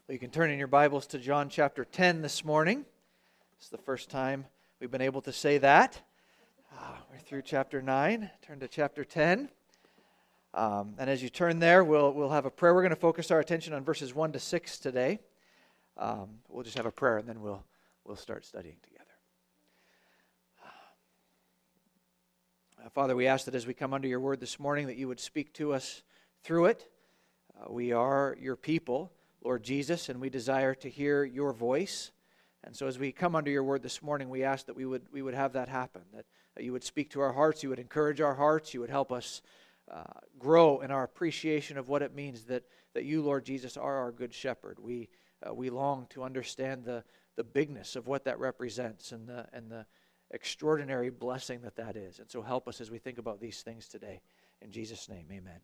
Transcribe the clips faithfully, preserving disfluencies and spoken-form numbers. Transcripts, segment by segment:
Well, you can turn in your Bibles to John chapter ten this morning. It's the first time we've been able to say that. Uh, we're through chapter nine. Turn to chapter ten. Um, and as you turn there, we'll we'll have a prayer. We're going to focus our attention on verses one to six today. Um, we'll just have a prayer, and then we'll we'll start studying together. Uh, Father, we ask that as we come under your word this morning, that you would speak to us through it. Uh, we are your people, Lord Jesus, and we desire to hear your voice. And so as we come under your word this morning, we ask that we would we would have that happen, that, that you would speak to our hearts, you would encourage our hearts, you would help us uh, grow in our appreciation of what it means that, that you, Lord Jesus, are our good shepherd. We uh, we long to understand the, the bigness of what that represents and the, and the extraordinary blessing that that is. And so help us as we think about these things today. In Jesus' name, amen.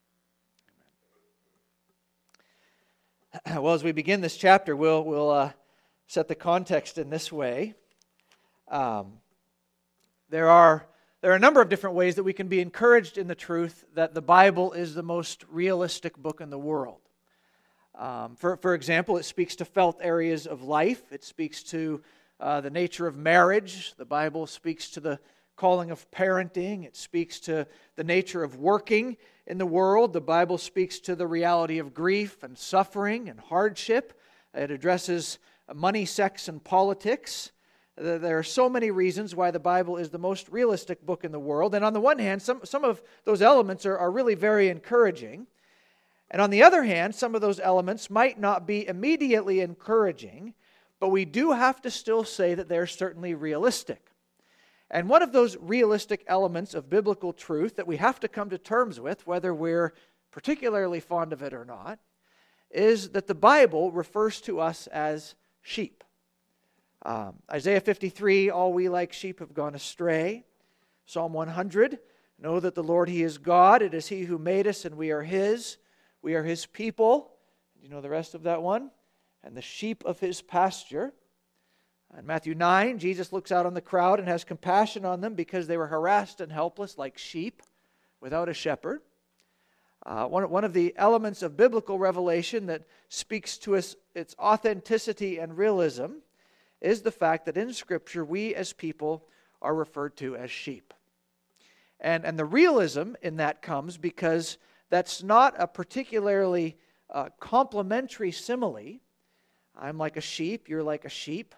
Well, as we begin this chapter, we'll we'll uh, set the context in this way. Um, there are there are a number of different ways that we can be encouraged in the truth that the Bible is the most realistic book in the world. Um, for for example, it speaks to felt areas of life. It speaks to uh, the nature of marriage. The Bible speaks to the calling of parenting. It speaks to the nature of working in the world. The Bible speaks to the reality of grief and suffering and hardship. It addresses money, sex, and politics. There are so many reasons why the Bible is the most realistic book in the world. And on the one hand, some, some of those elements are, are really very encouraging. And on the other hand, some of those elements might not be immediately encouraging, but we do have to still say that they're certainly realistic. And one of those realistic elements of biblical truth that we have to come to terms with, whether we're particularly fond of it or not, is that the Bible refers to us as sheep. Um, Isaiah fifty-three, all we like sheep have gone astray. Psalm one hundred, know that the Lord, He is God. It is He who made us and we are His. We are His people. Do you know the rest of that one? And the sheep of His pasture. In Matthew nine, Jesus looks out on the crowd and has compassion on them because they were harassed and helpless like sheep without a shepherd. Uh, one, one of the elements of biblical revelation that speaks to us its authenticity and realism is the fact that in Scripture we as people are referred to as sheep. And, and the realism in that comes because that's not a particularly uh, complimentary simile. I'm like a sheep, you're like a sheep.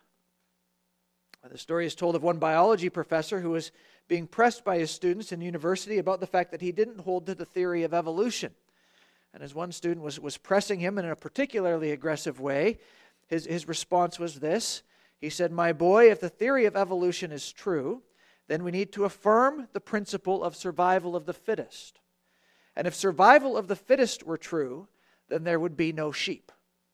The story is told of one biology professor who was being pressed by his students in university about the fact that he didn't hold to the theory of evolution. And as one student was, was pressing him in a particularly aggressive way, his, his response was this. He said, "My boy, if the theory of evolution is true, then we need to affirm the principle of survival of the fittest. And if survival of the fittest were true, then there would be no sheep."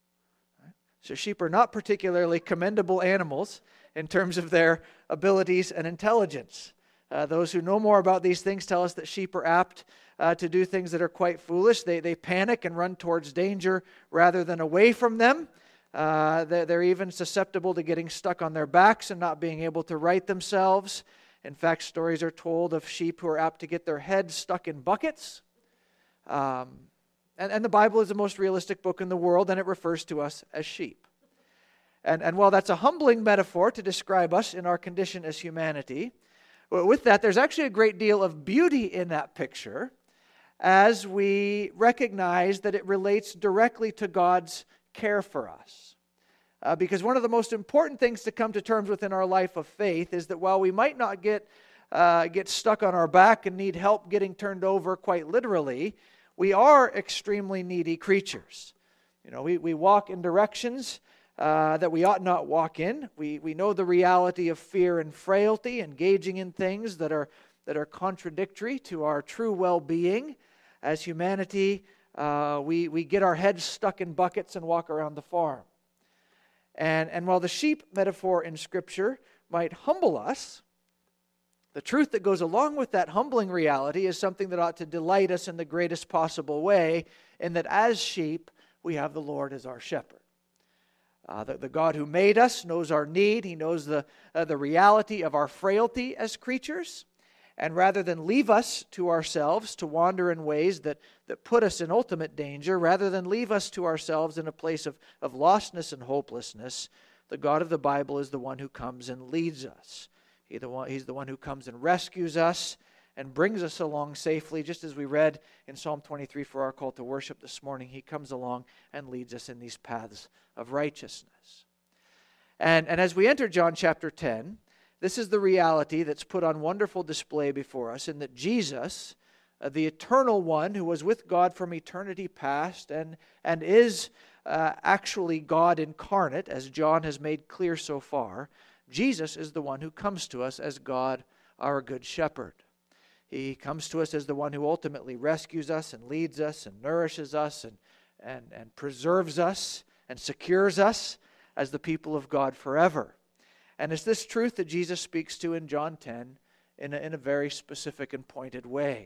So sheep are not particularly commendable animals in terms of their abilities and intelligence. Uh, those who know more about these things tell us that sheep are apt uh, to do things that are quite foolish. They, they panic and run towards danger rather than away from them. Uh, they're, they're even susceptible to getting stuck on their backs and not being able to right themselves. In fact, stories are told of sheep who are apt to get their heads stuck in buckets. Um, and, and the Bible is the most realistic book in the world, and it refers to us as sheep. And, and while that's a humbling metaphor to describe us in our condition as humanity, with that, there's actually a great deal of beauty in that picture as we recognize that it relates directly to God's care for us. Uh, because one of the most important things to come to terms with in our life of faith is that while we might not get, uh, get stuck on our back and need help getting turned over quite literally, we are extremely needy creatures. You know, we, we walk in directions Uh, that we ought not walk in. We we know the reality of fear and frailty, engaging in things that are that are contradictory to our true well-being. As humanity, uh, we we get our heads stuck in buckets and walk around the farm. And and while the sheep metaphor in Scripture might humble us, the truth that goes along with that humbling reality is something that ought to delight us in the greatest possible way, in that as sheep, we have the Lord as our shepherd. Uh, the, the God who made us knows our need. He knows the, uh, the reality of our frailty as creatures. And rather than leave us to ourselves to wander in ways that, that put us in ultimate danger, rather than leave us to ourselves in a place of, of lostness and hopelessness, the God of the Bible is the one who comes and leads us. He the one, he's the one who comes and rescues us and brings us along safely, just as we read in Psalm twenty-three for our call to worship this morning. He comes along and leads us in these paths of righteousness. And, and as we enter John chapter ten, this is the reality that's put on wonderful display before us, in that Jesus, uh, the eternal one who was with God from eternity past and, and is uh, actually God incarnate, as John has made clear so far, Jesus is the one who comes to us as God, our good shepherd. He comes to us as the one who ultimately rescues us and leads us and nourishes us and, and, and preserves us and secures us as the people of God forever. And it's this truth that Jesus speaks to in John ten in a, in a very specific and pointed way.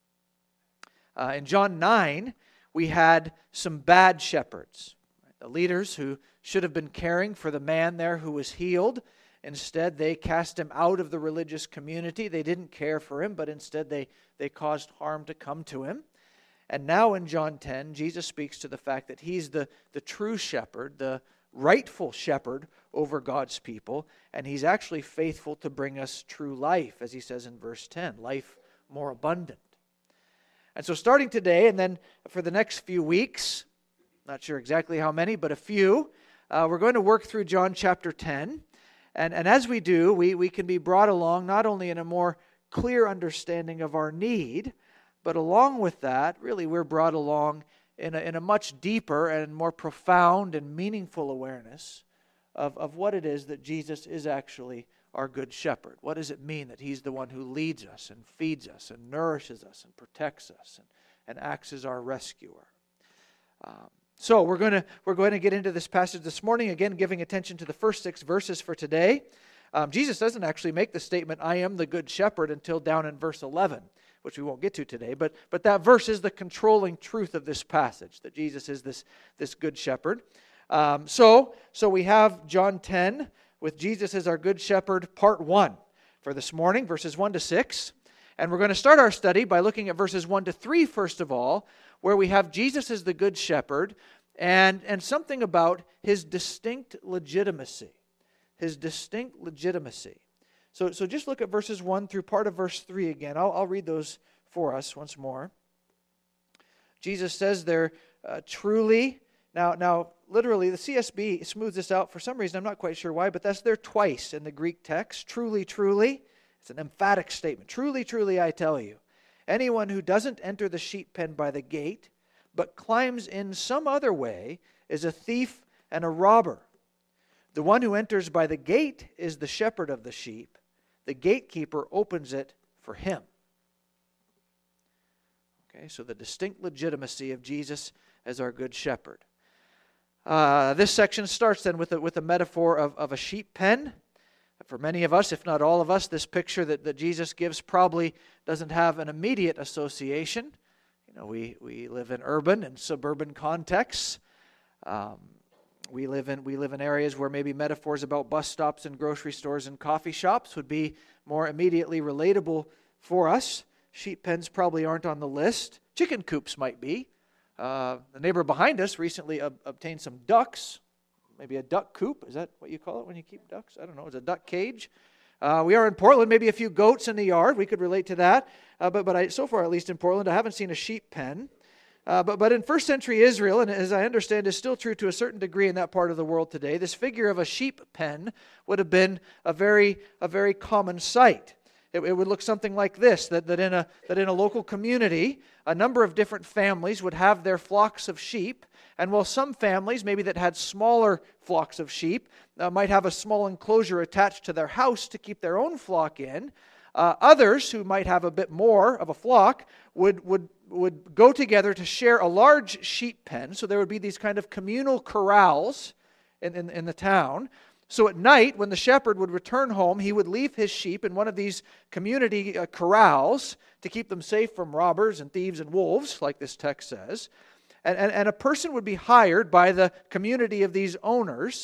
Uh, in John nine, we had some bad shepherds, right? The leaders who should have been caring for the man there who was healed. Instead, they cast him out of the religious community. They didn't care for him, but instead they, they caused harm to come to him. And now in John ten, Jesus speaks to the fact that he's the, the true shepherd, the rightful shepherd over God's people, and he's actually faithful to bring us true life, as he says in verse ten, life more abundant. And so starting today, and then for the next few weeks, not sure exactly how many, but a few, uh, we're going to work through John chapter ten. And, and as we do, we, we can be brought along not only in a more clear understanding of our need, but along with that, really we're brought along in a, in a much deeper and more profound and meaningful awareness of, of what it is that Jesus is actually our good shepherd. What does it mean that he's the one who leads us and feeds us and nourishes us and protects us and, and acts as our rescuer? Um, So we're going to we're going to get into this passage this morning, again giving attention to the first six verses for today. Um, Jesus doesn't actually make the statement, "I am the good shepherd," until down in verse eleven, which we won't get to today. But but that verse is the controlling truth of this passage, that Jesus is this, this good shepherd. Um, so so we have John ten with Jesus as our good shepherd, part one for this morning, verses one to six. And we're going to start our study by looking at verses one to three, first of all, where we have Jesus as the good shepherd and, and something about his distinct legitimacy. His distinct legitimacy. So, so just look at verses one through part of verse three again. I'll, I'll read those for us once more. Jesus says there, uh, truly, now, now literally the C S B smooths this out for some reason, I'm not quite sure why, but that's there twice in the Greek text. Truly, truly. It's an emphatic statement. Truly, truly, I tell you, anyone who doesn't enter the sheep pen by the gate, but climbs in some other way, is a thief and a robber. The one who enters by the gate is the shepherd of the sheep. The gatekeeper opens it for him. Okay, so the distinct legitimacy of Jesus as our good shepherd. Uh, this section starts then with a, with a metaphor of, of a sheep pen. For many of us, if not all of us, this picture that, that Jesus gives probably doesn't have an immediate association. You know, we, we live in urban and suburban contexts. Um, we live in we live in areas where maybe metaphors about bus stops and grocery stores and coffee shops would be more immediately relatable for us. Sheep pens probably aren't on the list. Chicken coops might be. Uh, the neighbor behind us recently ob- obtained some ducks. Maybe a duck coop. Is that what you call it when you keep ducks? I don't know. It's a duck cage. Uh, we are in Portland. Maybe a few goats in the yard. We could relate to that. Uh, but but I, so far, at least in Portland, I haven't seen a sheep pen. Uh, but, but in first century Israel, and as I understand is still true to a certain degree in that part of the world today, this figure of a sheep pen would have been a very a very common sight. It, it would look something like this, that, that, in a, that in a local community, a number of different families would have their flocks of sheep. And while some families, maybe that had smaller flocks of sheep, uh, might have a small enclosure attached to their house to keep their own flock in, uh, others who might have a bit more of a flock would, would, would go together to share a large sheep pen. So there would be these kind of communal corrals in, in, in the town. So at night, when the shepherd would return home, he would leave his sheep in one of these community uh, corrals to keep them safe from robbers and thieves and wolves, like this text says. And, and, and a person would be hired by the community of these owners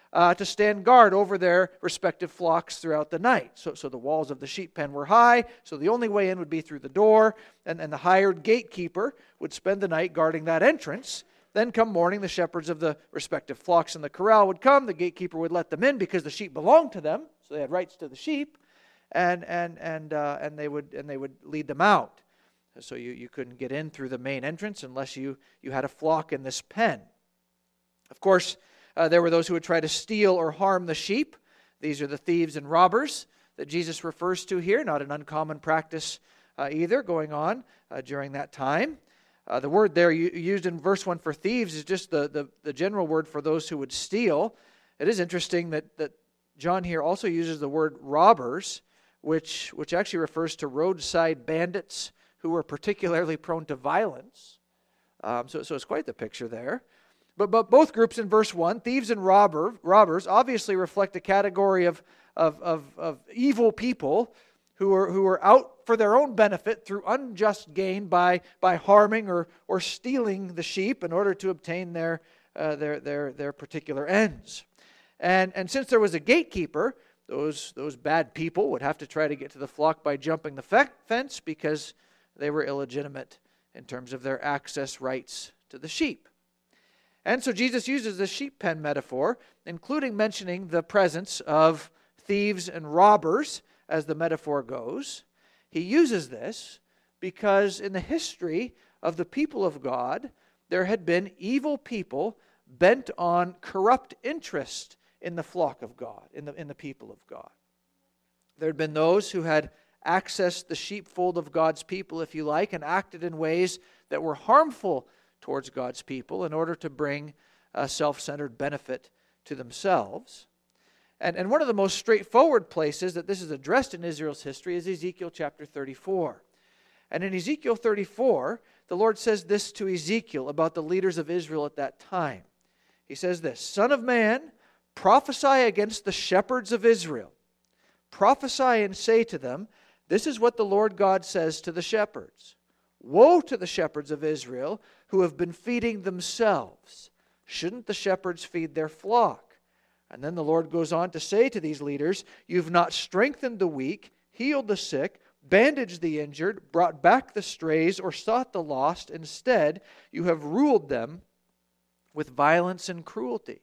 uh, to stand guard over their respective flocks throughout the night. So, so the walls of the sheep pen were high, so the only way in would be through the door, and, and the hired gatekeeper would spend the night guarding that entrance. Then come morning, the shepherds of the respective flocks in the corral would come. The gatekeeper would let them in because the sheep belonged to them, so they had rights to the sheep, and and and uh, and they would and they would lead them out. So you, you couldn't get in through the main entrance unless you, you had a flock in this pen. Of course, uh, there were those who would try to steal or harm the sheep. These are the thieves and robbers that Jesus refers to here. Not an uncommon practice uh, either going on uh, during that time. Uh, the word there used in verse one for thieves is just the, the, the general word for those who would steal. It is interesting that, that John here also uses the word robbers, which, which actually refers to roadside bandits who were particularly prone to violence. Um, so, so it's quite the picture there. But, but both groups in verse one, thieves and robber, robbers, obviously reflect a category of, of, of, of evil people who are, who are out for their own benefit through unjust gain by, by harming or, or stealing the sheep in order to obtain their, uh, their, their, their particular ends. And, and since there was a gatekeeper, those, those bad people would have to try to get to the flock by jumping the fe- fence because they were illegitimate in terms of their access rights to the sheep. And so Jesus uses the sheep pen metaphor, including mentioning the presence of thieves and robbers, as the metaphor goes. He uses this because in the history of the people of God, there had been evil people bent on corrupt interest in the flock of God, in the, in the people of God. There had been those who had accessed the sheepfold of God's people, if you like, and acted in ways that were harmful towards God's people in order to bring a self-centered benefit to themselves. And, and one of the most straightforward places that this is addressed in Israel's history is Ezekiel chapter thirty-four. And in Ezekiel thirty-four, the Lord says this to Ezekiel about the leaders of Israel at that time. He says this, "Son of man, prophesy against the shepherds of Israel. Prophesy and say to them, this is what the Lord God says to the shepherds. Woe to the shepherds of Israel who have been feeding themselves. Shouldn't the shepherds feed their flock?" And then the Lord goes on to say to these leaders, "You've not strengthened the weak, healed the sick, bandaged the injured, brought back the strays, or sought the lost. Instead, you have ruled them with violence and cruelty."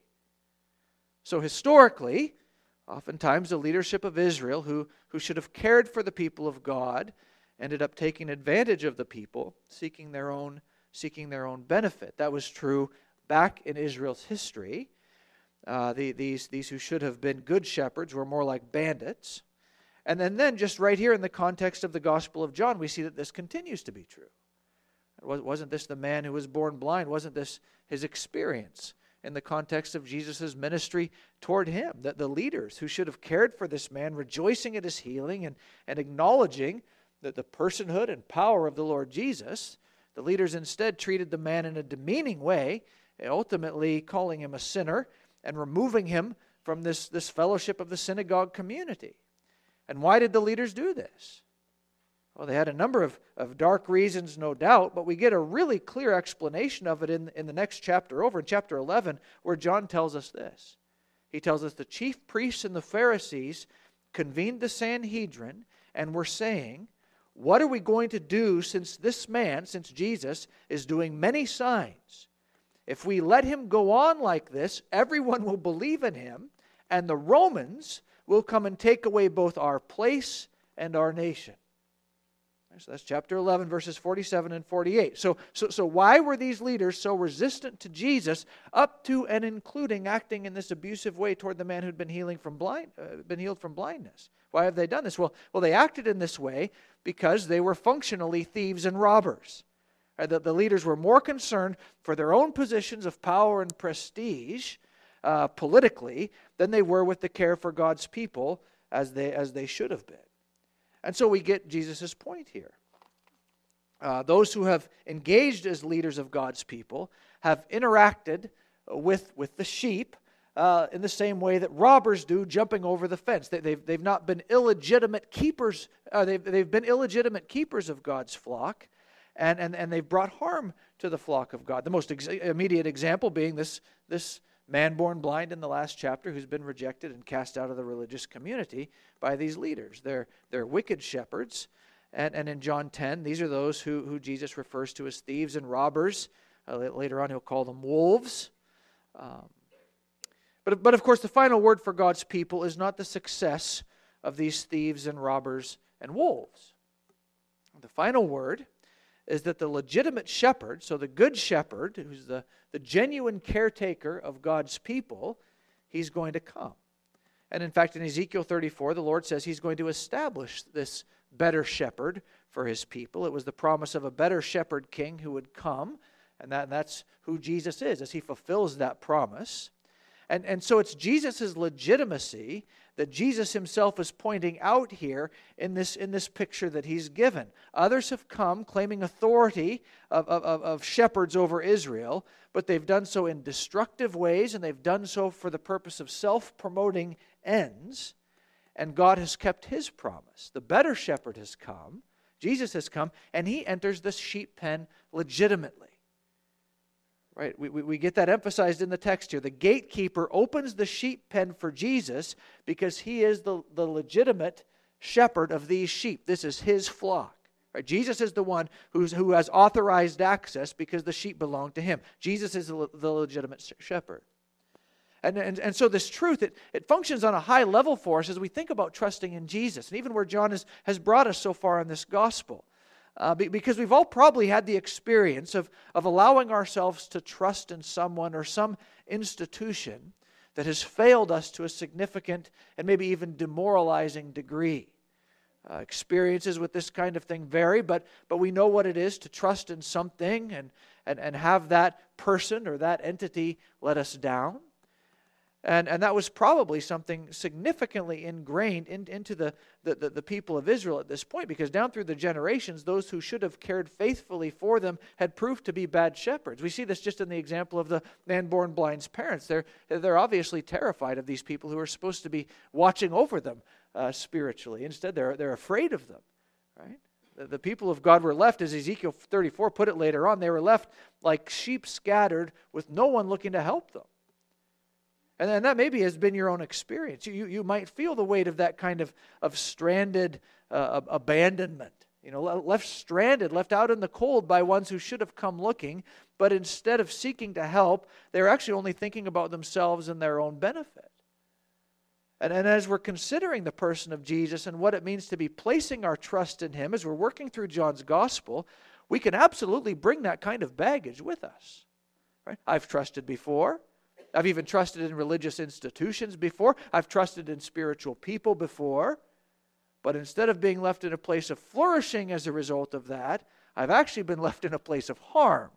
So historically, oftentimes the leadership of Israel, who, who should have cared for the people of God, ended up taking advantage of the people, seeking their own, seeking their own benefit. That was true back in Israel's history. Uh, the, these, these who should have been good shepherds were more like bandits. And then, then, just right here in the context of the Gospel of John, we see that this continues to be true. Wasn't this the man who was born blind? Wasn't this his experience in the context of Jesus' ministry toward him? That the leaders who should have cared for this man, rejoicing at his healing and, and acknowledging that the personhood and power of the Lord Jesus, the leaders instead treated the man in a demeaning way, ultimately calling him a sinner and removing him from this, this fellowship of the synagogue community. And why did the leaders do this? Well, they had a number of, of dark reasons, no doubt, but we get a really clear explanation of it in, in the next chapter over, in chapter eleven, where John tells us this. He tells us the chief priests and the Pharisees convened the Sanhedrin and were saying, "What are we going to do since this man, since Jesus, is doing many signs? If we let him go on like this, everyone will believe in him, and the Romans will come and take away both our place and our nation." So that's chapter eleven, verses forty-seven and forty-eight. So, so, so why were these leaders so resistant to Jesus, up to and including acting in this abusive way toward the man who'd been healing from blind, uh, been healed from blindness? Why have they done this? Well, well, they acted in this way because they were functionally thieves and robbers. Uh, the, the leaders were more concerned for their own positions of power and prestige uh, politically than they were with the care for God's people as they as they should have been. And so we get Jesus' point here. Uh, those who have engaged as leaders of God's people have interacted with, with the sheep uh, in the same way that robbers do, jumping over the fence. They, they've, they've not been illegitimate keepers. Uh, they've, they've been illegitimate keepers of God's flock, and, and, and they've brought harm to the flock of God. The most ex- immediate example being this, this man born blind in the last chapter who's been rejected and cast out of the religious community by these leaders. They're, they're wicked shepherds. And, and in John ten, these are those who, who Jesus refers to as thieves and robbers. Uh, later on, he'll call them wolves. Um, but, but of course, the final word for God's people is not the success of these thieves and robbers and wolves. The final word is that the legitimate shepherd, so the good shepherd, who's the, the genuine caretaker of God's people, he's going to come. And in fact, in Ezekiel thirty-four, the Lord says he's going to establish this better shepherd for his people. It was the promise of a better shepherd king who would come, and, that, and that's who Jesus is, as he fulfills that promise. And, and so it's Jesus' legitimacy that Jesus himself is pointing out here in this, in this picture that he's given. Others have come claiming authority of, of, of shepherds over Israel, but they've done so in destructive ways, and they've done so for the purpose of self-promoting ends, and God has kept his promise. The better shepherd has come, Jesus has come, and he enters the sheep pen legitimately. Right, we, we, we get that emphasized in the text here. The gatekeeper opens the sheep pen for Jesus because he is the, the legitimate shepherd of these sheep. This is his flock. Right? Jesus is the one who's, who has authorized access because the sheep belong to him. Jesus is the, the legitimate shepherd. And, and, and so this truth, it, it functions on a high level for us as we think about trusting in Jesus, and even where John has, has brought us so far in this gospel. Uh, because we've all probably had the experience of, of allowing ourselves to trust in someone or some institution that has failed us to a significant and maybe even demoralizing degree. Uh, experiences with this kind of thing vary, but, but we know what it is to trust in something and, and, and have that person or that entity let us down. And, and that was probably something significantly ingrained in, into the, the, the, the people of Israel at this point, because down through the generations, those who should have cared faithfully for them had proved to be bad shepherds. We see this just in the example of the man born blind's parents. They're, they're obviously terrified of these people who are supposed to be watching over them uh, spiritually. Instead, they're, they're afraid of them, right? The, the people of God were left, as Ezekiel thirty-four put it later on, they were left like sheep scattered with no one looking to help them. And, and that maybe has been your own experience. You, you might feel the weight of that kind of, of stranded uh, abandonment. You know, left stranded, left out in the cold by ones who should have come looking, but instead of seeking to help, they're actually only thinking about themselves and their own benefit. And, and as we're considering the person of Jesus and what it means to be placing our trust in him, as we're working through John's gospel, we can absolutely bring that kind of baggage with us. Right? I've trusted before. I've even trusted in religious institutions before. I've trusted in spiritual people before. But instead of being left in a place of flourishing as a result of that, I've actually been left in a place of harm.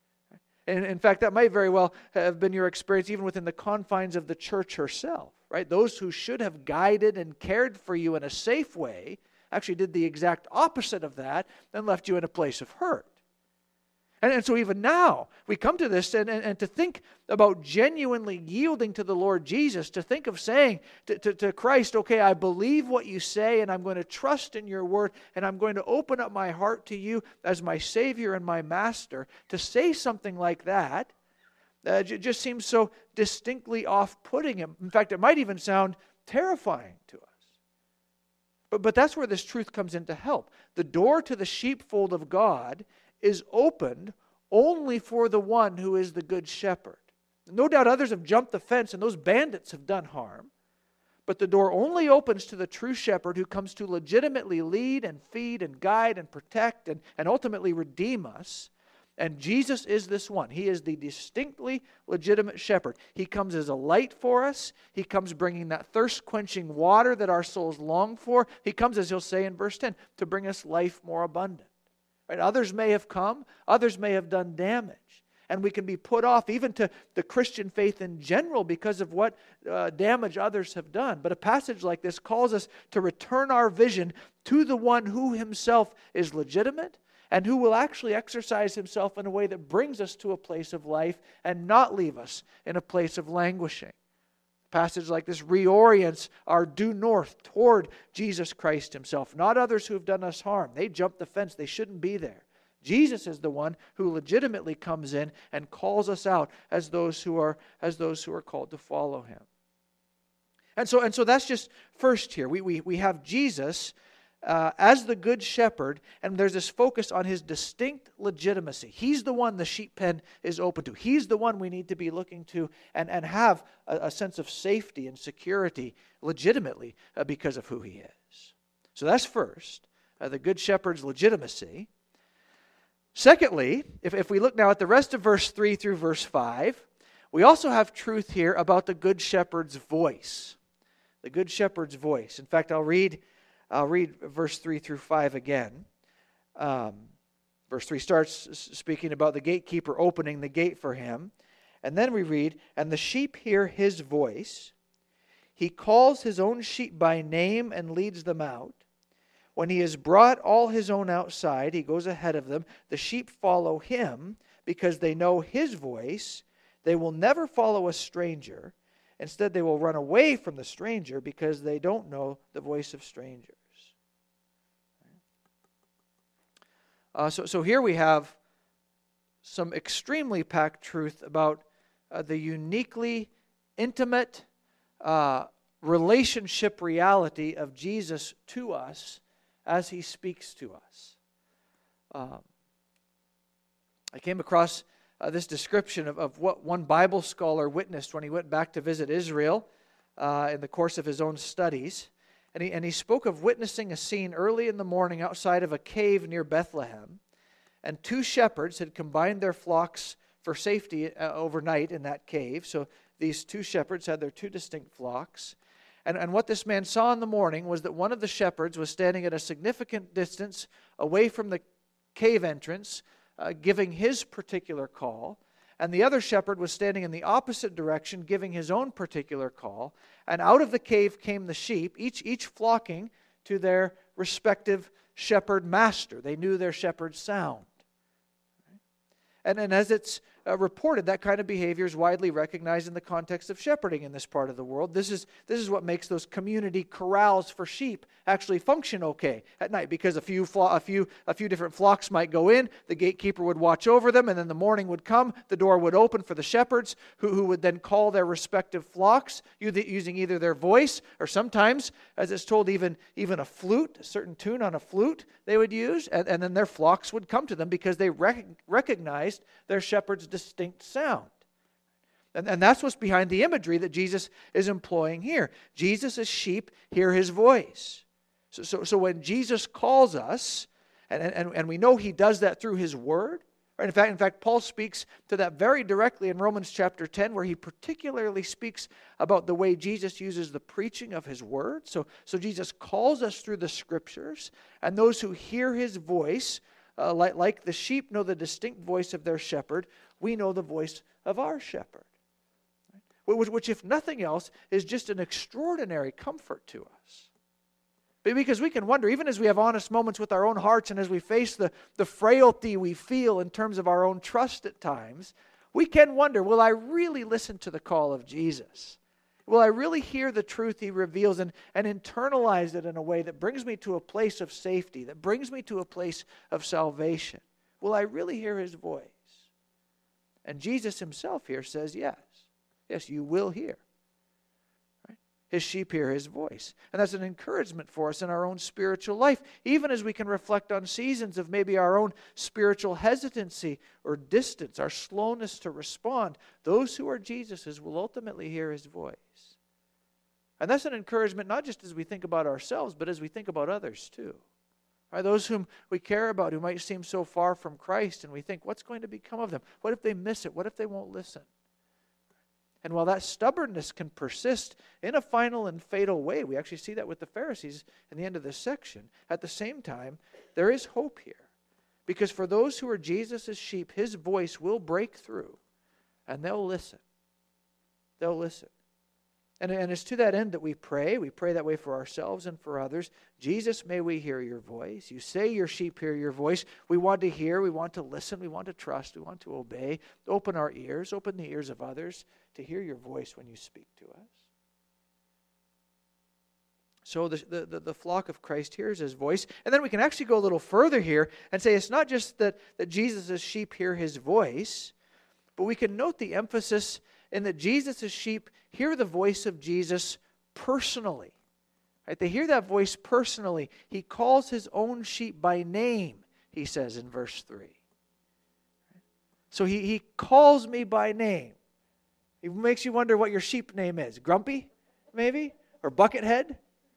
And in fact, that might very well have been your experience even within the confines of the church herself. Right? Those who should have guided and cared for you in a safe way actually did the exact opposite of that and left you in a place of hurt. And, and so even now, we come to this and, and, and to think about genuinely yielding to the Lord Jesus, to think of saying to, to, to Christ, okay, I believe what you say and I'm going to trust in your word and I'm going to open up my heart to you as my Savior and my Master. To say something like that uh, j- just seems so distinctly off-putting. In fact, it might even sound terrifying to us. But, but that's where this truth comes in to help. The door to the sheepfold of God is opened only for the one who is the good shepherd. No doubt others have jumped the fence and those bandits have done harm, but the door only opens to the true shepherd who comes to legitimately lead and feed and guide and protect and, and ultimately redeem us. And Jesus is this one. He is the distinctly legitimate shepherd. He comes as a light for us. He comes bringing that thirst-quenching water that our souls long for. He comes, as he'll say in verse ten, to bring us life more abundant. Right? Others may have come, others may have done damage, and we can be put off even to the Christian faith in general because of what uh, damage others have done. But a passage like this calls us to return our vision to the one who himself is legitimate and who will actually exercise himself in a way that brings us to a place of life and not leave us in a place of languishing. Passage like this reorients our due north toward Jesus Christ himself, not others who have done us harm. They jumped the fence. They shouldn't be there. Jesus is the one who legitimately comes in and calls us out as those who are as those who are called to follow him. And so and so that's just first here. We we we have Jesus uh, as the good shepherd, and there's this focus on his distinct legitimacy. He's the one the sheep pen is open to. He's the one we need to be looking to and, and have a, a sense of safety and security legitimately uh, because of who he is. So that's first, uh, the good shepherd's legitimacy. Secondly, if, if we look now at the rest of verse three through verse five, we also have truth here about the good shepherd's voice. The good shepherd's voice. In fact, I'll read I'll read verse three through five again. Um, verse three starts speaking about the gatekeeper opening the gate for him. And then we read, "And the sheep hear his voice. He calls his own sheep by name and leads them out. When he has brought all his own outside, he goes ahead of them. The sheep follow him because they know his voice. They will never follow a stranger. Instead, they will run away from the stranger because they don't know the voice of strangers." Uh, so, so here we have some extremely packed truth about uh, the uniquely intimate uh, relationship reality of Jesus to us as he speaks to us. Um, I came across uh, this description of, of what one Bible scholar witnessed when he went back to visit Israel uh, in the course of his own studies. And he, and he spoke of witnessing a scene early in the morning outside of a cave near Bethlehem. And two shepherds had combined their flocks for safety uh, overnight in that cave. So these two shepherds had their two distinct flocks. And, and what this man saw in the morning was that one of the shepherds was standing at a significant distance away from the cave entrance, uh, giving his particular call. And the other shepherd was standing in the opposite direction, giving his own particular call. And out of the cave came the sheep, each, each flocking to their respective shepherd master. They knew their shepherd's sound. And, and as it's uh, reported, that kind of behavior is widely recognized in the context of shepherding in this part of the world. This is, this is what makes those community corrals for sheep actually function okay at night, because a few, flo- a few, a few different flocks might go in, the gatekeeper would watch over them, and then the morning would come, the door would open for the shepherds, who, who would then call their respective flocks using either their voice or sometimes, as it's told, even, even a flute, a certain tune on a flute they would use, and, and then their flocks would come to them because they rec- recognized their shepherd's distinct sound. And, and that's what's behind the imagery that Jesus is employing here. Jesus' sheep hear his voice. So, so, so when Jesus calls us, and, and, and we know he does that through his word, right? In fact, in fact, Paul speaks to that very directly in Romans chapter ten, where he particularly speaks about the way Jesus uses the preaching of his word. So, so Jesus calls us through the scriptures, and those who hear his voice, uh, like, like the sheep know the distinct voice of their shepherd, we know the voice of our shepherd. Right? Which, which, if nothing else, is just an extraordinary comfort to us. Because we can wonder, even as we have honest moments with our own hearts and as we face the, the frailty we feel in terms of our own trust at times, we can wonder, will I really listen to the call of Jesus? Will I really hear the truth he reveals and, and internalize it in a way that brings me to a place of safety, that brings me to a place of salvation? Will I really hear his voice? And Jesus himself here says yes. Yes, you will hear. His sheep hear his voice. And that's an encouragement for us in our own spiritual life, even as we can reflect on seasons of maybe our own spiritual hesitancy or distance, our slowness to respond. Those who are Jesus's will ultimately hear his voice. And that's an encouragement not just as we think about ourselves, but as we think about others too. Right? Those whom we care about who might seem so far from Christ, and we think, what's going to become of them? What if they miss it? What if they won't listen? And while that stubbornness can persist in a final and fatal way, we actually see that with the Pharisees in the end of this section, at the same time, there is hope here. Because for those who are Jesus' sheep, his voice will break through, and they'll listen. They'll listen. And, and it's to that end that we pray. We pray that way for ourselves and for others. Jesus, may we hear your voice. You say your sheep hear your voice. We want to hear. We want to listen. We want to trust. We want to obey. Open our ears. Open the ears of others to hear your voice when you speak to us. So the, the, the flock of Christ hears his voice. And then we can actually go a little further here and say it's not just that, that Jesus' sheep hear his voice, but we can note the emphasis in that Jesus' sheep hear the voice of Jesus personally. Right? They hear that voice personally. He calls his own sheep by name, he says in verse three. So he, he calls me by name. It makes you wonder what your sheep name is. Grumpy, maybe? Or Buckethead?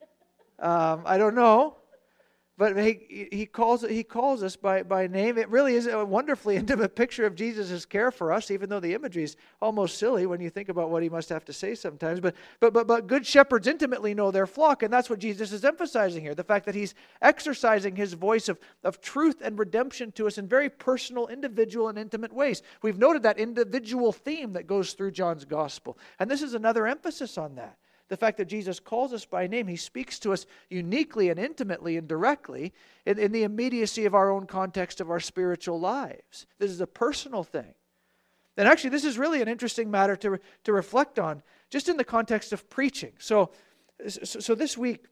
Um, I don't know. But he, he calls he calls us by, by name. It really is a wonderfully intimate picture of Jesus' care for us, even though the imagery is almost silly when you think about what he must have to say sometimes. But but but but good shepherds intimately know their flock, and that's what Jesus is emphasizing here. The fact that he's exercising his voice of, of truth and redemption to us in very personal, individual, and intimate ways. We've noted that individual theme that goes through John's gospel. And this is another emphasis on that. The fact that Jesus calls us by name, he speaks to us uniquely and intimately and directly in, in the immediacy of our own context of our spiritual lives. This is a personal thing. And actually, this is really an interesting matter to, to reflect on, just in the context of preaching. So, so, so this week,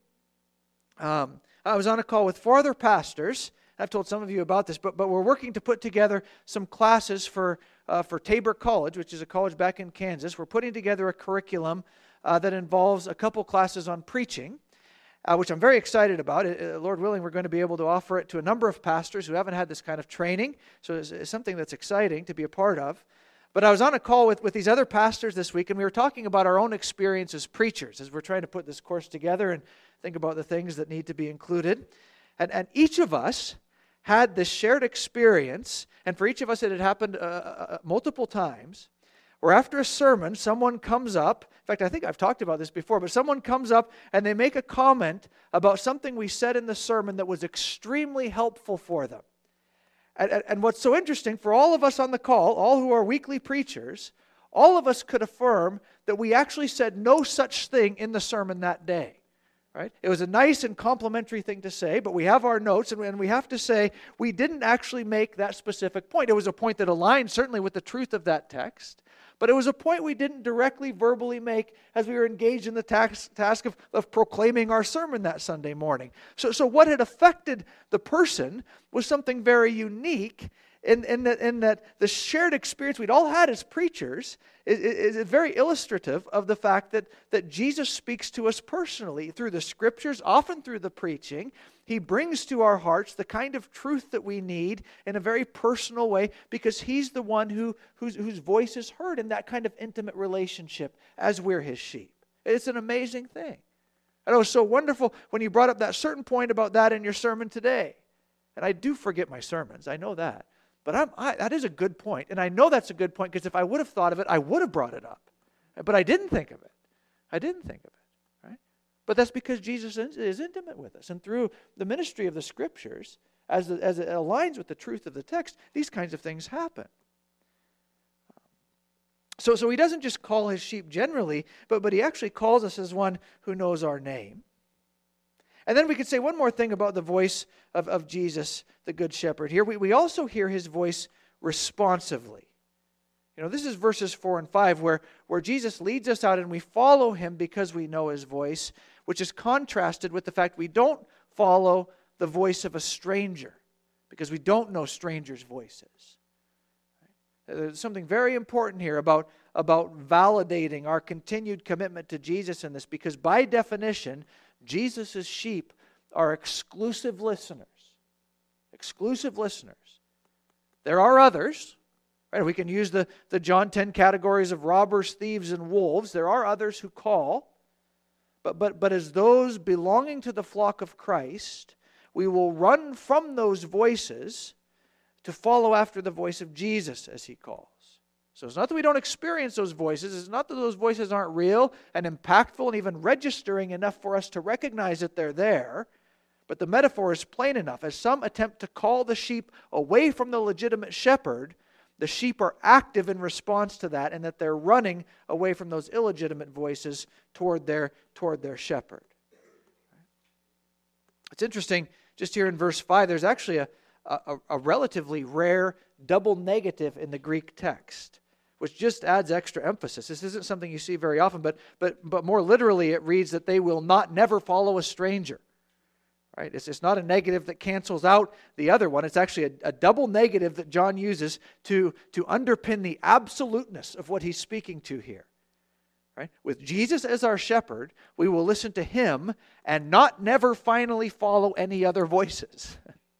um, I was on a call with four other pastors. I've told some of you about this, but, but we're working to put together some classes for, uh, for Tabor College, which is a college back in Kansas. We're putting together a curriculum Uh, that involves a couple classes on preaching, uh, which I'm very excited about. Uh, Lord willing, we're going to be able to offer it to a number of pastors who haven't had this kind of training, so it's, it's something that's exciting to be a part of. But I was on a call with, with these other pastors this week, and we were talking about our own experience as preachers, as we're trying to put this course together and think about the things that need to be included. And, and each of us had this shared experience, and for each of us it had happened uh, uh, multiple times, where after a sermon, someone comes up. In fact, I think I've talked about this before, but someone comes up and they make a comment about something we said in the sermon that was extremely helpful for them. And, and, and what's so interesting, for all of us on the call, all who are weekly preachers, all of us could affirm that we actually said no such thing in the sermon that day. Right? It was a nice and complimentary thing to say, but we have our notes, and we have to say we didn't actually make that specific point. It was a point that aligned certainly with the truth of that text, but it was a point we didn't directly verbally make as we were engaged in the task, task of, of proclaiming our sermon that Sunday morning. So, so what had affected the person was something very unique in, in, that, in that the shared experience we'd all had as preachers is, is, is very illustrative of the fact that, that Jesus speaks to us personally through the Scriptures, often through the preaching. He brings to our hearts the kind of truth that we need in a very personal way because He's the one who, whose, whose voice is heard in that kind of intimate relationship as we're His sheep. It's an amazing thing. And it was so wonderful when you brought up that certain point about that in your sermon today. And I do forget my sermons, I know that. But I'm, I, that is a good point, and I know that's a good point because if I would have thought of it, I would have brought it up. But I didn't think of it. I didn't think of it, right? But that's because Jesus is intimate with us, and through the ministry of the Scriptures, as, the, as it aligns with the truth of the text, these kinds of things happen. So, so He doesn't just call His sheep generally, but, but He actually calls us as one who knows our name. And then we could say one more thing about the voice of, of Jesus, the Good Shepherd. Here we, we also hear His voice responsively. You know, this is verses four and five where, where Jesus leads us out and we follow Him because we know His voice, which is contrasted with the fact we don't follow the voice of a stranger because we don't know strangers' voices. There's something very important here about, about validating our continued commitment to Jesus in this because by definition, Jesus' sheep are exclusive listeners. Exclusive listeners. There are others. Right? We can use the, the John ten categories of robbers, thieves, and wolves. There are others who call. But, but, but as those belonging to the flock of Christ, we will run from those voices to follow after the voice of Jesus as He calls. So it's not that we don't experience those voices. It's not that those voices aren't real and impactful and even registering enough for us to recognize that they're there. But the metaphor is plain enough. As some attempt to call the sheep away from the legitimate shepherd, the sheep are active in response to that and that they're running away from those illegitimate voices toward their, toward their shepherd. It's interesting, just here in verse five, there's actually a, a, a relatively rare double negative in the Greek text. which just adds extra emphasis. This isn't something you see very often, but but but more literally it reads that they will not never follow a stranger. Right? It's, it's not a negative that cancels out the other one. It's actually a, a double negative that John uses to, to underpin the absoluteness of what he's speaking to here. Right? With Jesus as our shepherd, we will listen to him and not never finally follow any other voices.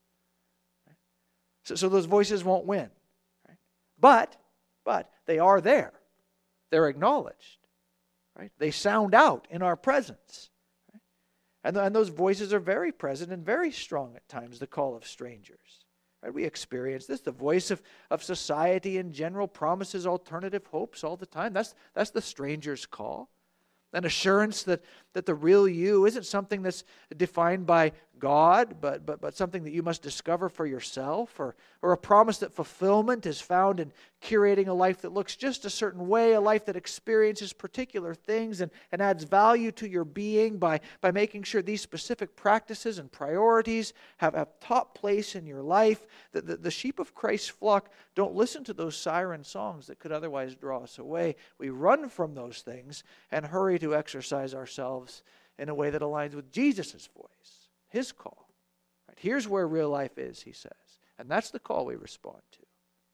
so, so those voices won't win. Right? But, but they are there. They're acknowledged. Right? They sound out in our presence. Right? And, and those voices are very present and very strong at times, the call of strangers. Right? We experience this. The voice of, of society in general promises alternative hopes all the time. That's, that's the stranger's call. An assurance that, that the real you isn't something that's defined by God, but, but, but something that you must discover for yourself, or, or a promise that fulfillment is found in curating a life that looks just a certain way, a life that experiences particular things and, and adds value to your being by, by making sure these specific practices and priorities have a top place in your life. The, the, the sheep of Christ's flock don't listen to those siren songs that could otherwise draw us away. We run from those things and hurry to exercise ourselves in a way that aligns with Jesus' voice, his call. Right? Here's where real life is, he says. And that's the call we respond to.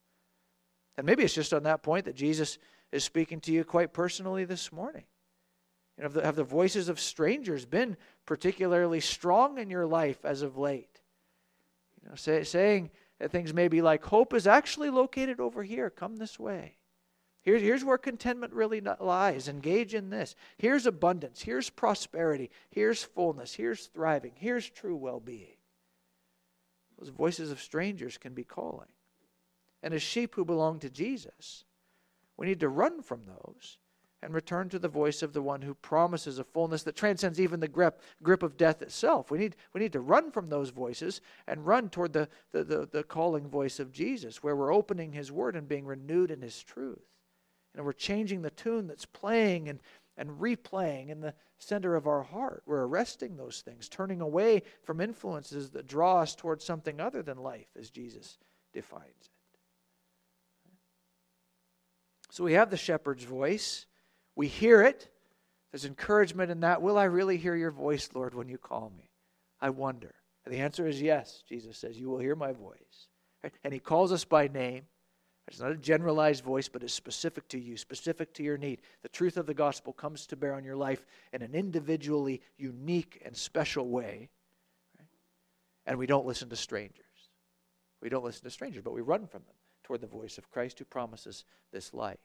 And maybe it's just on that point that Jesus is speaking to you quite personally this morning. You know, have the, have the voices of strangers been particularly strong in your life as of late? You know, say, saying that things may be like, hope is actually located over here. Come this way. Here's, here's where contentment really lies. Engage in this. Here's abundance. Here's prosperity. Here's fullness. Here's thriving. Here's true well-being. Those voices of strangers can be calling. And as sheep who belong to Jesus, we need to run from those and return to the voice of the one who promises a fullness that transcends even the grip, grip of death itself. We need, we need to run from those voices and run toward the, the, the, the calling voice of Jesus, where we're opening his word and being renewed in his truth. And we're changing the tune that's playing and, and replaying in the center of our heart. We're arresting those things, turning away from influences that draw us towards something other than life, as Jesus defines it. So we have the shepherd's voice. We hear it. There's encouragement in that. Will I really hear your voice, Lord, when you call me? I wonder. And the answer is yes. Jesus says, you will hear my voice. Right? And he calls us by name. It's not a generalized voice, but it's specific to you, specific to your need. The truth of the gospel comes to bear on your life in an individually unique and special way. Right? And we don't listen to strangers. We don't listen to strangers, but we run from them toward the voice of Christ who promises this life.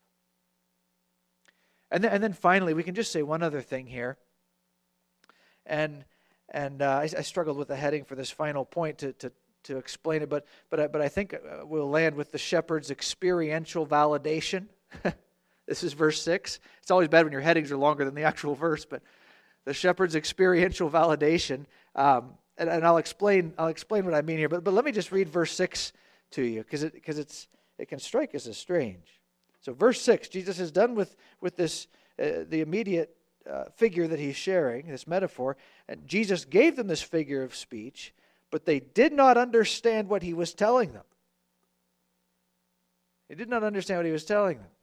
And then, and then finally, we can just say one other thing here. And and uh, I, I struggled with the heading for this final point to to to explain it, but but I, but I think we'll land with the shepherd's experiential validation. This is verse six. It's always bad when your headings are longer than the actual verse, but the shepherd's experiential validation. Um, and, and I'll explain I'll explain what I mean here. But but let me just read verse six to you, because it because it's it can strike us as strange. So verse six, Jesus is done with with this uh, the immediate uh, figure that he's sharing, this metaphor, and Jesus gave them this figure of speech, but they did not understand what he was telling them. They did not understand what he was telling them.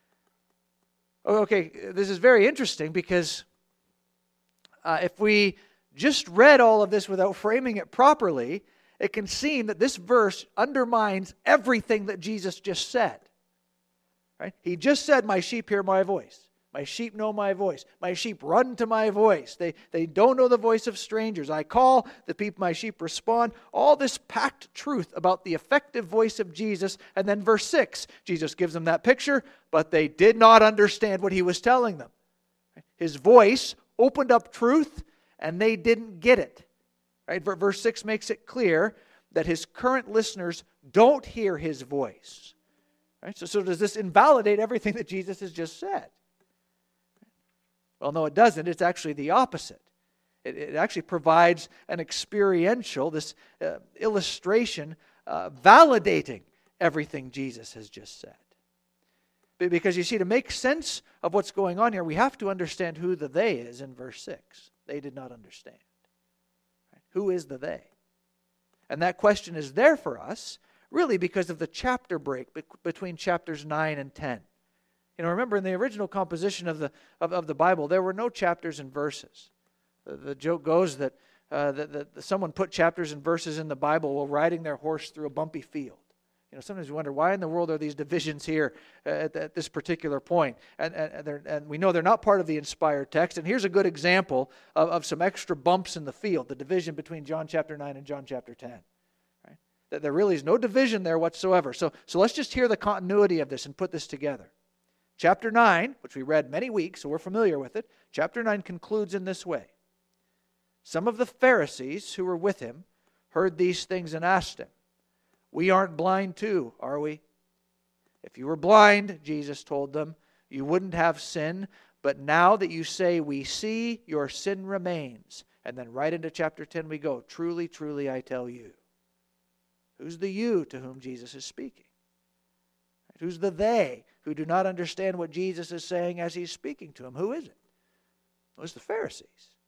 Okay, this is very interesting because uh, if we just read all of this without framing it properly, it can seem that this verse undermines everything that Jesus just said. Right? He just said, my sheep hear my voice. My sheep know my voice. My sheep run to my voice. They, they don't know the voice of strangers. I call, the people, my sheep respond. All this packed truth about the effective voice of Jesus. And then verse six, Jesus gives them that picture, but they did not understand what he was telling them. His voice opened up truth, and they didn't get it. Right? Verse six makes it clear that his current listeners don't hear his voice. Right? So, so does this invalidate everything that Jesus has just said? Well, no, it doesn't. It's actually the opposite. It, it actually provides an experiential, this uh, illustration, uh, validating everything Jesus has just said. Because you see, to make sense of what's going on here, we have to understand who the they is in verse six. They did not understand. Right? Who is the they? And that question is there for us, really because of the chapter break be- between chapters nine and ten. You know, remember in the original composition of the of, of the Bible, there were no chapters and verses. The, the joke goes that, uh, that, that someone put chapters and verses in the Bible while riding their horse through a bumpy field. You know, sometimes you wonder, why in the world are these divisions here at, at this particular point? And, and, and, and we know they're not part of the inspired text. And here's a good example of, of some extra bumps in the field, the division between John chapter nine and John chapter ten. Right? That there really is no division there whatsoever. So, so let's just hear the continuity of this and put this together. Chapter nine, which we read many weeks, so we're familiar with it, chapter nine concludes in this way. Some of the Pharisees who were with him heard these things and asked him, "We aren't blind too, are we? If you were blind," Jesus told them, "you wouldn't have sin. But now that you say we see, your sin remains." And then right into chapter ten we go. "Truly, truly, I tell you." Who's the you to whom Jesus is speaking? Who's the they who do not understand what Jesus is saying as he's speaking to them? Who is it? Well, it's the Pharisees.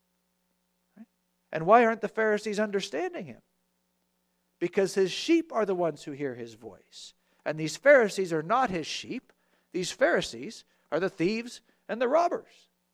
Right? And why aren't the Pharisees understanding him? Because his sheep are the ones who hear his voice. And these Pharisees are not his sheep. These Pharisees are the thieves and the robbers.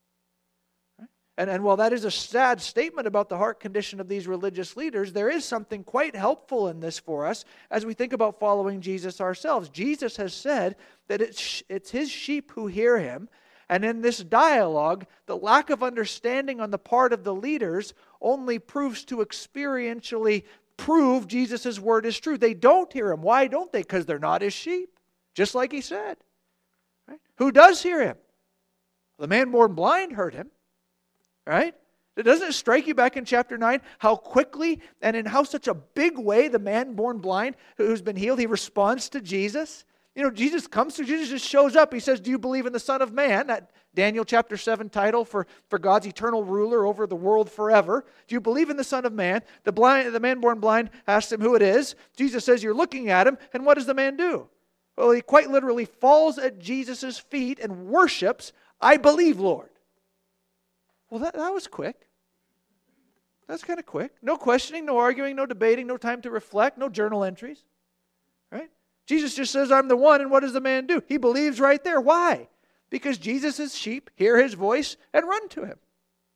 Right? And, and while that is a sad statement about the heart condition of these religious leaders, there is something quite helpful in this for us as we think about following Jesus ourselves. Jesus has said that it's, it's his sheep who hear him. And in this dialogue, the lack of understanding on the part of the leaders only proves to experientially prove Jesus' word is true. They don't hear him. Why don't they? Because they're not his sheep. Just like he said. Right? Who does hear him? The man born blind heard him. Right? Doesn't it strike you back in chapter nine how quickly and in how such a big way the man born blind who's been healed, he responds to Jesus? You know, Jesus comes through, Jesus just shows up. He says, "Do you believe in the Son of Man?" That Daniel chapter seven title for, for God's eternal ruler over the world forever. "Do you believe in the Son of Man?" The blind, the man born blind asks him who it is. Jesus says, "You're looking at him." And what does the man do? Well, he quite literally falls at Jesus' feet and worships, "I believe, Lord." Well, that, that was quick. That's kind of quick. No questioning, no arguing, no debating, no time to reflect, no journal entries. Right? Jesus just says, "I'm the one," and what does the man do? He believes right there. Why? Because Jesus' sheep hear his voice and run to him.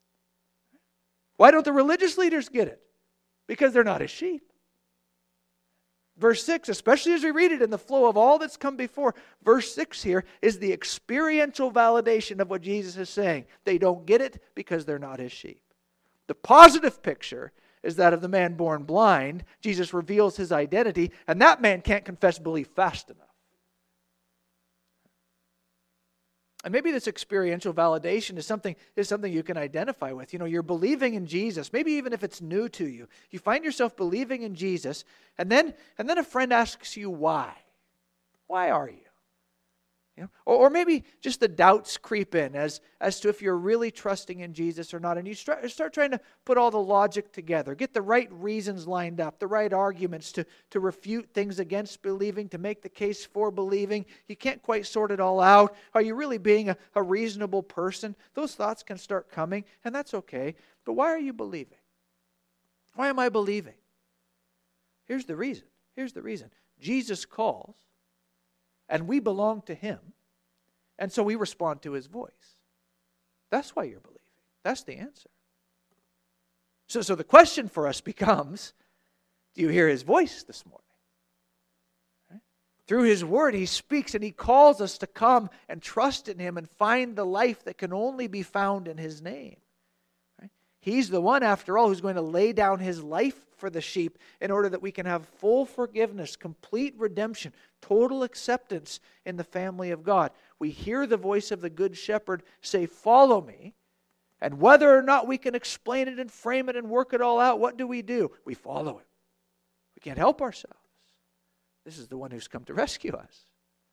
Why don't the religious leaders get it? Because they're not his sheep. Verse six, especially as we read it in the flow of all that's come before, verse six here is the experiential validation of what Jesus is saying. They don't get it because they're not his sheep. The positive picture is that of the man born blind. Jesus reveals his identity, and that man can't confess belief fast enough. And maybe this experiential validation is something, is something you can identify with. You know, you're believing in Jesus, maybe even if it's new to you. You find yourself believing in Jesus, and then, and then a friend asks you why. Why are you? You know? Or, or maybe just the doubts creep in as, as to if you're really trusting in Jesus or not. And you start, start trying to put all the logic together, get the right reasons lined up, the right arguments to, to refute things against believing, to make the case for believing. You can't quite sort it all out. Are you really being a, a reasonable person? Those thoughts can start coming, and that's okay. But why are you believing? Why am I believing? Here's the reason. Here's the reason. Jesus calls, and we belong to him, and so we respond to his voice. That's why you're believing. That's the answer. So, so the question for us becomes, do you hear his voice this morning? Right? Through his word, he speaks and he calls us to come and trust in him and find the life that can only be found in his name. Right? He's the one, after all, who's going to lay down his life for the sheep in order that we can have full forgiveness, complete redemption, total acceptance in the family of God. We hear the voice of the Good Shepherd say, "Follow me." And whether or not we can explain it and frame it and work it all out, what do we do? We follow him. We can't help ourselves. This is the one who's come to rescue us.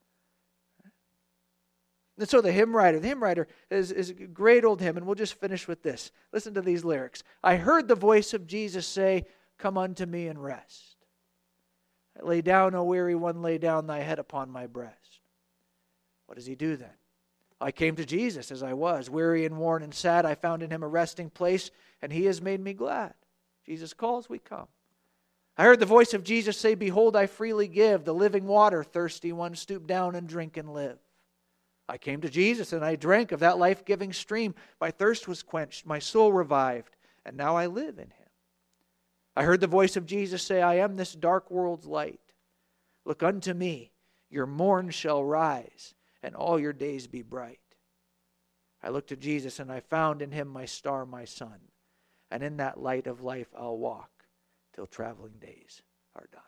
And so the hymn writer, the hymn writer is, is a great old hymn, and we'll just finish with this. Listen to these lyrics. "I heard the voice of Jesus say, 'Come unto me and rest. Lay down, O weary one, lay down thy head upon my breast.'" What does he do then? "I came to Jesus as I was, weary and worn and sad. I found in him a resting place, and he has made me glad." Jesus calls, we come. I heard the voice of Jesus say, behold, I freely give the living water. Thirsty one, stoop down and drink and live. I came to Jesus and I drank of that life-giving stream. My thirst was quenched, my soul revived, and now I live in him. I heard the voice of Jesus say, I am this dark world's light. Look unto me, your morn shall rise, and all your days be bright. I looked to Jesus and I found in him my star, my sun, and in that light of life I'll walk till traveling days are done.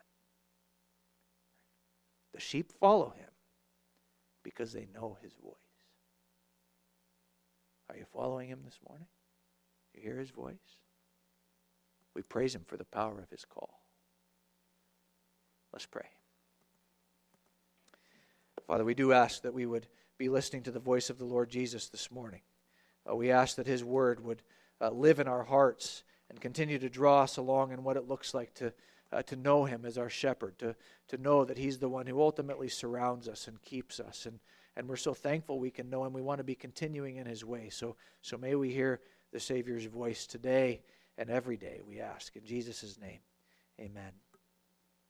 The sheep follow him because they know his voice. Are you following him this morning? You hear his voice? We praise him for the power of his call. Let's pray. Father, we do ask that we would be listening to the voice of the Lord Jesus this morning. Uh, we ask that his word would uh, live in our hearts and continue to draw us along in what it looks like to uh, to know him as our shepherd, to, to know that he's the one who ultimately surrounds us and keeps us. And, and we're so thankful we can know him. We want to be continuing in his way. So, so may we hear the Savior's voice today and every day, we ask. In Jesus' name, amen.